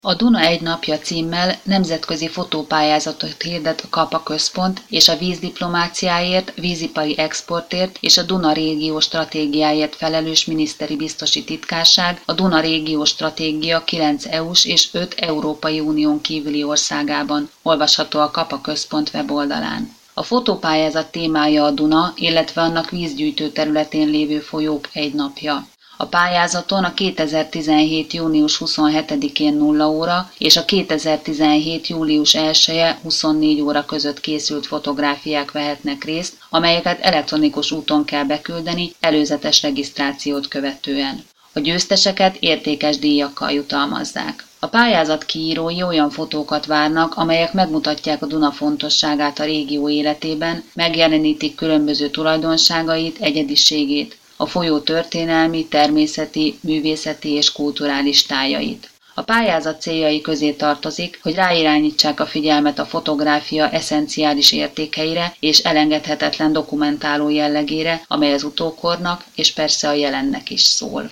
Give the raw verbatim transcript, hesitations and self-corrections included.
A Duna egy napja címmel nemzetközi fotópályázatot hirdet a Kapa Központ és a vízdiplomáciáért, vízipari exportért és a Duna régió stratégiáért felelős miniszteri biztosi titkárság a Duna régió stratégia kilenc é u-s és öt Európai Unión kívüli országában, olvasható a Kapa Központ weboldalán. A fotópályázat témája a Duna, illetve annak vízgyűjtő területén lévő folyók egy napja. A pályázaton a kétezer-tizenhét. június huszonhetedikén nulla óra és a kétezer-tizenhét. július elseje huszonnégy óra között készült fotográfiák vehetnek részt, amelyeket elektronikus úton kell beküldeni előzetes regisztrációt követően. A győzteseket értékes díjakkal jutalmazzák. A pályázat kiírói olyan fotókat várnak, amelyek megmutatják a Duna fontosságát a régió életében, megjelenítik különböző tulajdonságait, egyediségét, a folyó történelmi, természeti, művészeti és kulturális tájait. A pályázat céljai közé tartozik, hogy ráirányítsák a figyelmet a fotográfia eszenciális értékeire és elengedhetetlen dokumentáló jellegére, amely az utókornak és persze a jelennek is szól.